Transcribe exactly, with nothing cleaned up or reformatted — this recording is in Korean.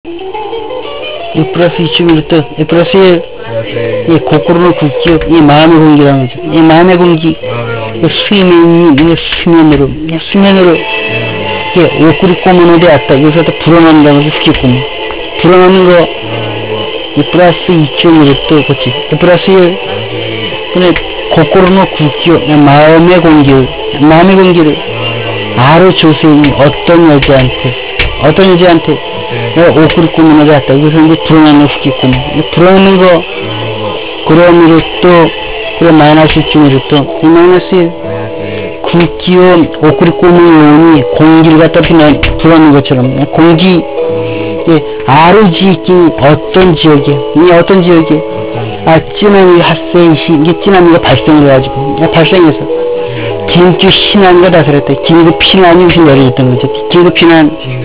일 플러스 이 축으로부터 일 플러스 일, 이 고코로의 국기요, 이 마음의 공기라는 거죠. 이 마음의 공기, 이 수면이, 이 수면으로, 이 수면으로, 이게 오꾸리 꼬문어디 왔다. 여기서 또 불어난다고 해서 수기꼬문. 불어나는 거, 이 플러스 이 축으로부터, 그치. 이 플러스 일, 근데 고코로의 국기요, 이 마음의 공기요, 마음의 공기를, 아로 조세이 어떤 여자한테, 어떤 여자한테, 내가 오꾸리 꼬문어디 왔다. 여기서 이제 불어나는 수기꼬문. 불어나는 거, 그러므로 또, 그래, 마이너스 일 중으로 또, 이 마이너스 일, 굵기온 오꾸리 꼬문이 공기를 갖다 피는, 불어는 것처럼, 공기, 예, 아로 지기 어떤 지역에, 이 어떤 지역에, 아, 찌나미発生시, 이게 찌나미가 발생을 해가지고, 발생해서, 긴급 피난가 다 그랬다. 긴급 피난이 우선 내려졌던 거죠. 긴급 피난,